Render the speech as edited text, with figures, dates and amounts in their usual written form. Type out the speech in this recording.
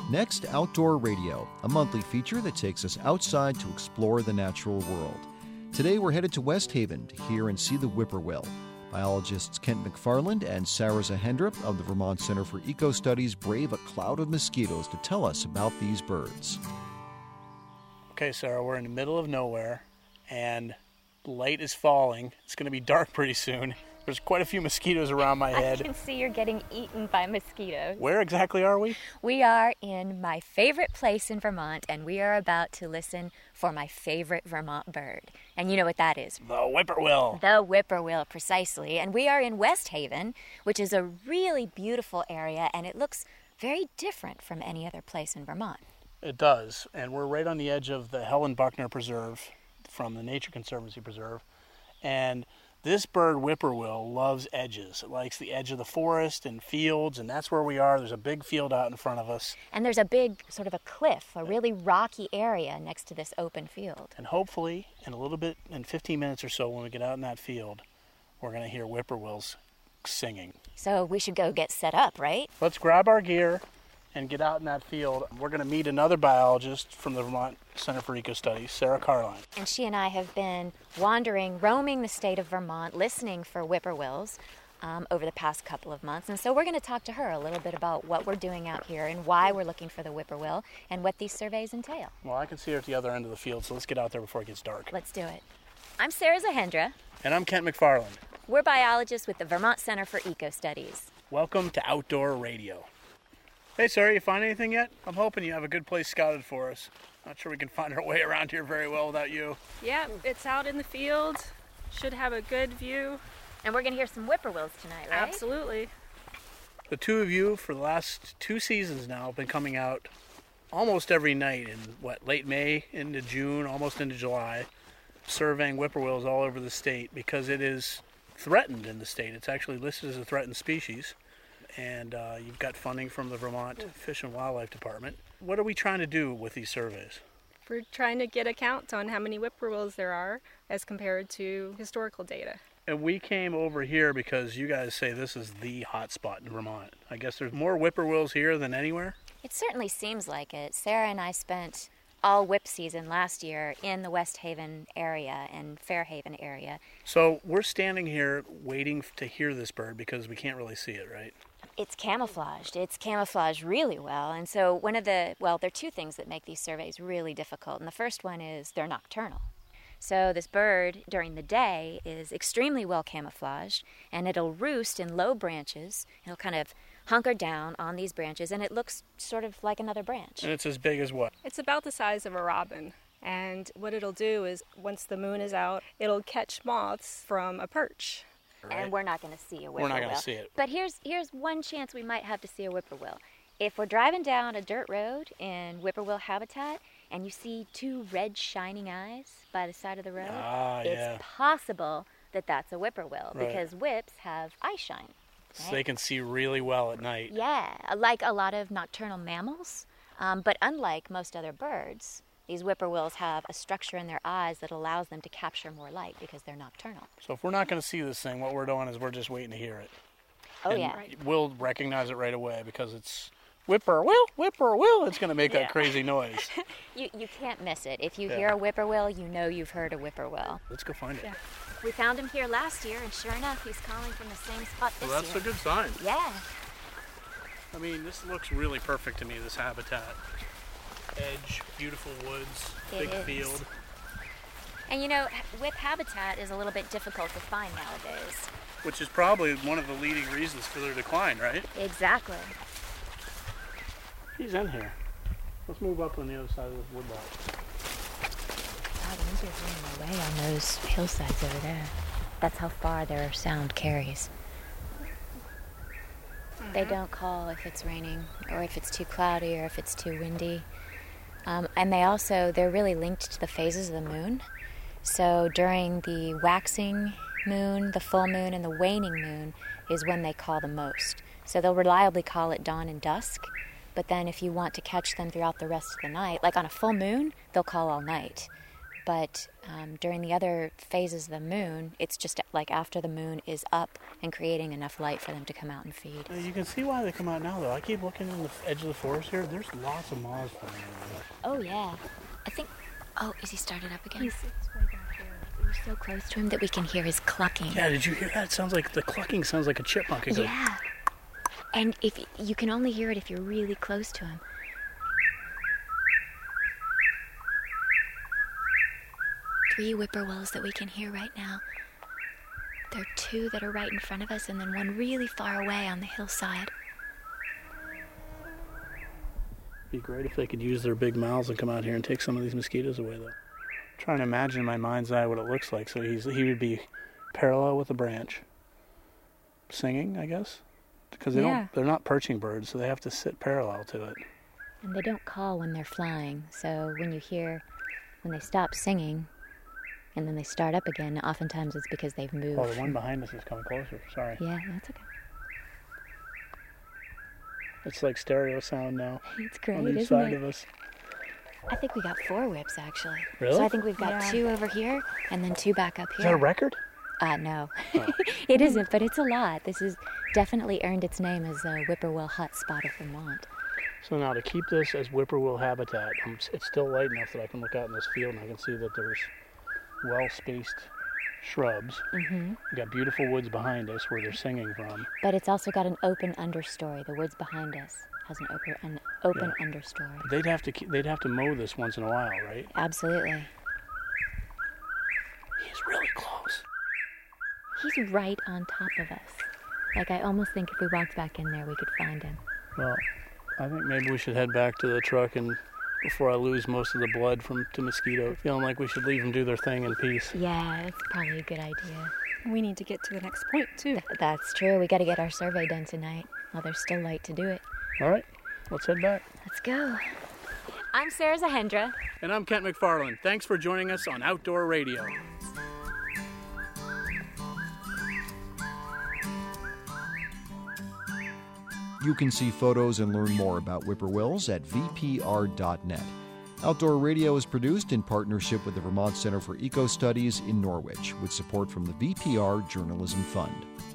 Next, Outdoor Radio, a monthly feature that takes us outside to explore the natural world. Today we're headed to West Haven to hear and see the whippoorwill. Biologists Kent McFarland and Sarah Zahendra of the Vermont Center for Eco-Studies brave a cloud of mosquitoes to tell us about these birds. Okay, Sarah, we're in the middle of nowhere, and light is falling. It's going to be dark pretty soon. There's quite a few mosquitoes around my head. I can see you're getting eaten by mosquitoes. Where exactly are we? We are in my favorite place in Vermont, and we are about to listen for my favorite Vermont bird. And you know what that is? The whippoorwill. The whippoorwill, precisely. And we are in West Haven, which is a really beautiful area, and it looks very different from any other place in Vermont. It does, and we're right on the edge of the Helen Buckner Preserve from the Nature Conservancy Preserve, and this bird, whippoorwill, loves edges. It likes the edge of the forest and fields, and that's where we are. There's a big field out in front of us. And there's a big sort of a cliff, a really rocky area next to this open field. And hopefully, in 15 minutes or so, when we get out in that field, we're going to hear whippoorwills singing. So we should go get set up, right? Let's grab our gear and get out in that field. We're going to meet another biologist from the Vermont Center for Eco-Studies, Sarah Carline. And she and I have been roaming the state of Vermont, listening for whippoorwills over the past couple of months. And so we're going to talk to her a little bit about what we're doing out here and why we're looking for the whippoorwill and what these surveys entail. Well, I can see her at the other end of the field, so let's get out there before it gets dark. Let's do it. I'm Sarah Zahendra. And I'm Kent McFarland. We're biologists with the Vermont Center for Eco-Studies. Welcome to Outdoor Radio. Hey, Sarah, you find anything yet? I'm hoping you have a good place scouted for us. Not sure we can find our way around here very well without you. Yeah, it's out in the field. Should have a good view. And we're going to hear some whippoorwills tonight, right? Absolutely. The two of you, for the last 2 seasons now, have been coming out almost every night in, late May into June, almost into July, surveying whippoorwills all over the state because it is threatened in the state. It's actually listed as a threatened species. And you've got funding from the Vermont Fish and Wildlife Department. What are we trying to do with these surveys? We're trying to get a count on how many whippoorwills there are as compared to historical data. And we came over here because you guys say this is the hot spot in Vermont. I guess there's more whippoorwills here than anywhere? It certainly seems like it. Sarah and I spent all whip season last year in the West Haven area and Fairhaven area. So we're standing here waiting to hear this bird because we can't really see it, right? It's camouflaged. It's camouflaged really well. And so there are two things that make these surveys really difficult. And the first one is they're nocturnal. So this bird during the day is extremely well camouflaged, and it'll roost in low branches. It'll kind of hunker down on these branches, and it looks sort of like another branch. And it's as big as what? It's about the size of a robin. And what it'll do is, once the moon is out, it'll catch moths from a perch. Right. And we're not going to see a whippoorwill. We're not going to see it. But here's one chance we might have to see a whippoorwill. If we're driving down a dirt road in whippoorwill habitat and you see two red shining eyes by the side of the road, it's possible that that's a whippoorwill because whips have eye shine. Right? So they can see really well at night. Yeah, like a lot of nocturnal mammals. But unlike most other birds, these whippoorwills have a structure in their eyes that allows them to capture more light because they're nocturnal. So if we're not going to see this thing, what we're doing is we're just waiting to hear it. Oh, and yeah. We'll recognize it right away because it's whippoorwill, whippoorwill. It's going to make that crazy noise. You can't miss it. If you hear a whippoorwill, you know you've heard a whippoorwill. Let's go find it. Yeah. We found him here last year, and sure enough, he's calling from the same spot this Well, that's year. a good sign. Yeah. I mean, this looks really perfect to me, this habitat. Edge, beautiful woods, big field. And you know, whip habitat is a little bit difficult to find nowadays. Which is probably one of the leading reasons for their decline, right? Exactly. He's in here. Let's move up on the other side of this woodlot. Wow, the winds are running away on those hillsides over there. That's how far their sound carries. They don't call if it's raining or if it's too cloudy or if it's too windy. And they're really linked to the phases of the moon. So during the waxing moon, the full moon, and the waning moon is when they call the most. So they'll reliably call at dawn and dusk. But then if you want to catch them throughout the rest of the night, like on a full moon, they'll call all night. But during the other phases of the moon, it's just like after the moon is up and creating enough light for them to come out and feed. You can see why they come out now, though. I keep looking in the edge of the forest here. There's lots of moths flying around. Oh, yeah. I think... Oh, is he started up again? He's way back here. We're so close to him that we can hear his clucking. Yeah, did you hear that? It sounds like the clucking sounds like a chipmunk. It's yeah. And if you can only hear it if you're really close to him. 3 whippoorwills that we can hear right now. There are 2 that are right in front of us and then one really far away on the hillside. It'd be great if they could use their big mouths and come out here and take some of these mosquitoes away, though. I'm trying to imagine in my mind's eye what it looks like. So he would be parallel with a branch, singing, I guess, because they're not perching birds, so they have to sit parallel to it. And they don't call when they're flying, so when they stop singing and then they start up again, oftentimes it's because they've moved. Oh, the one behind us is coming closer. Sorry. Yeah, that's okay. It's like stereo sound now. It's great, on each isn't side it? of us. I think we got 4 whips, actually. Really? So I think we've got 2 over here and then 2 back up here. Is that a record? No. Oh. It isn't, but it's a lot. This has definitely earned its name as a whippoorwill hotspot of Vermont. So now to keep this as whippoorwill habitat, it's still light enough that I can look out in this field and I can see that there's well-spaced shrubs. Mm-hmm. We've got beautiful woods behind us where they're singing from. But it's also got an open understory. The woods behind us has an open understory. They'd have to mow this once in a while, right? Absolutely. He's really close. He's right on top of us. Like, I almost think if we walked back in there, we could find him. Well, I think maybe we should head back to the truck and before I lose most of the blood to mosquito. Feeling like we should leave them do their thing in peace. Yeah, that's probably a good idea. We need to get to the next point, too. That's true. We got to get our survey done tonight while there's still light to do it. All right, let's head back. Let's go. I'm Sarah Zahendra. And I'm Kent McFarland. Thanks for joining us on Outdoor Radio. You can see photos and learn more about whippoorwills at vpr.net. Outdoor Radio is produced in partnership with the Vermont Center for Eco Studies in Norwich, with support from the VPR Journalism Fund.